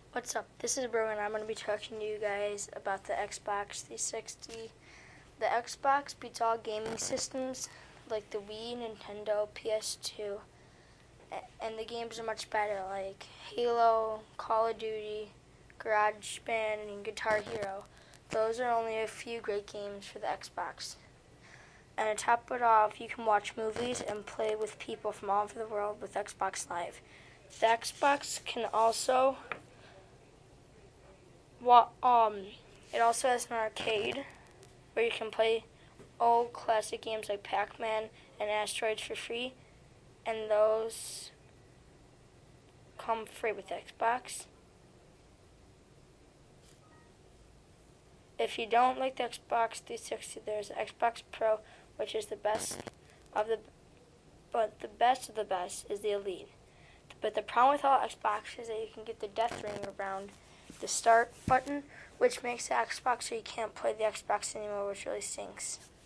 What's up? This is Bro, and I'm going to be talking to you guys about the Xbox 360. The Xbox beats all gaming systems like the Wii, Nintendo, PS2, and the games are much better like Halo, Call of Duty, GarageBand, and Guitar Hero. Those are only a few great games for the Xbox. And to top it off, you can watch movies and play with people from all over the world with Xbox Live. The Xbox can also it also has an arcade where you can play old classic games like Pac-Man and Asteroids for free, and those come free with Xbox. If you don't like the Xbox 360, there's Xbox Pro, which is the best of the best of the best is the Elite. But the problem with all Xbox is that you can get the death ring around the start button, which makes the Xbox so you can't play the Xbox anymore, which really stinks.